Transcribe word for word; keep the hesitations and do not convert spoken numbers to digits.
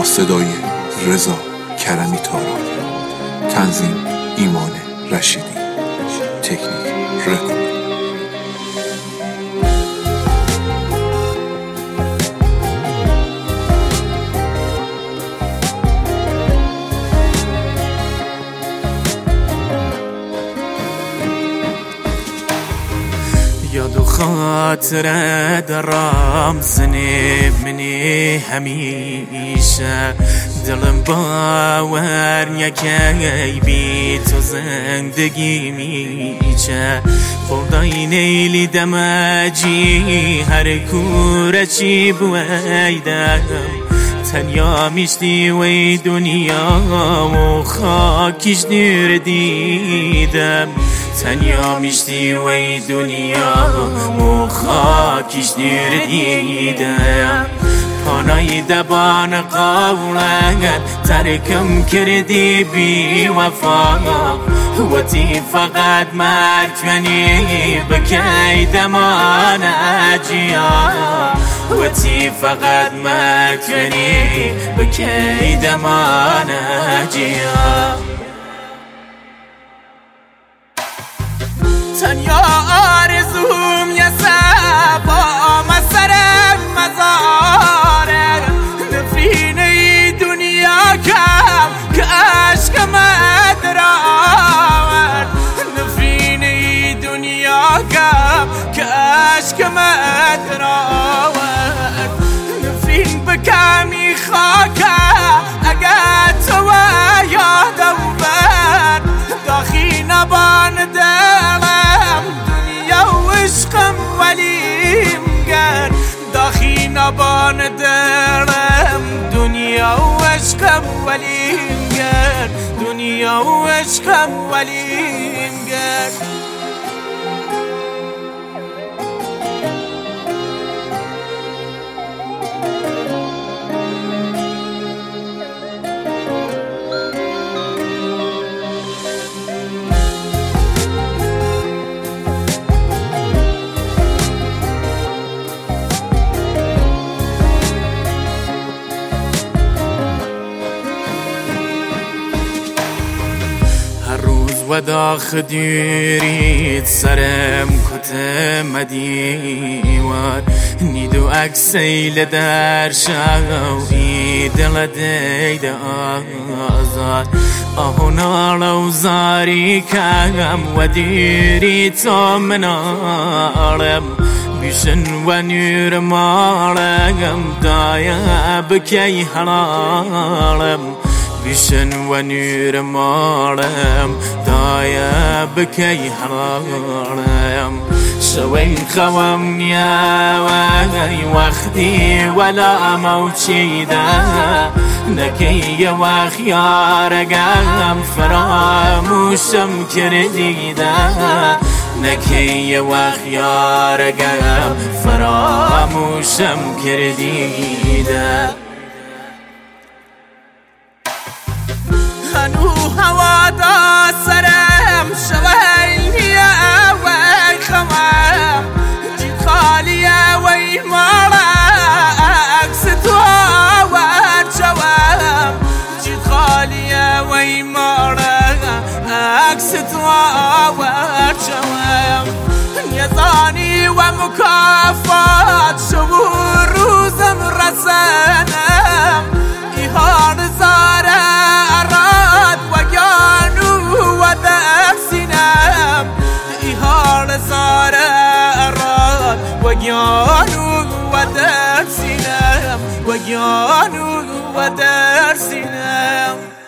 صدای رضا کرمی تارا، تنظیم ایمان رشیدی، تکنیک رکورد. یاد و خاطره درام زنه منی همیشه، دلم باور نکی بی تو زندگی میچه. خدای نیلی دمجی هر کوره چی بویدم، تنیا میشتی وی دنیا و خاکش دیر دیدم. تنیا میشتی وی دنیا و خاکش دیر دیدم. پانای دبان قولت ترکم کردی بی وفا، وتی فقط مرکنی بکی دمان اجیا. وتی فقط مرکنی بکی دمان اجیا. تنیا آرزوم یه سبام سرم مزاره، نفرین ای دنیا کم که عشقم ادراورد. نفرین ای دنیا کم که عشقم ادراورد. نفرین بکمی خاکه اگر تو یادم بر، داخی نبان دلم دنیا و عشقم ولیم گر. داخی نبان دلم دنیا و عشقم ولیم گر. دنیا و عشقم ولیم گر. و داخل دیرید سرم کتم دیوار، نیدو اکسیل در شاوی دل دید آزار. آهونا لو زاری کم و دیری تو منارم، بیشن و نور مالم دایا بکی حلالم. بیشن و نور مالم دایا بکی حرارم. شوین خوام نیا وی وقتی ولا موچیده، نکی و خیارگم فراموشم کردیده. نکی و خیارگم فراموشم کردیده. هنو هوا دا سرم شوینیه وی خوام، جید خالیه وی مالا عکس تو آور جوام. جید خالیه وی مالا عکس تو آور جوام. یزانی و مکافات شبور روزم رسنم، ایهان زاره وگیانو و در سینم. وگیانو و در سینم.